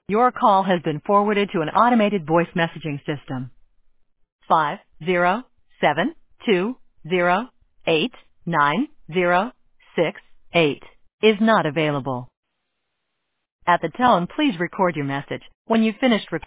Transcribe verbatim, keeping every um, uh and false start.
Your call has been forwarded to an automated voice messaging system. Five zero seven two zero eight nine zero six eight is not available. At the tone, please record your message. When you've finished recording,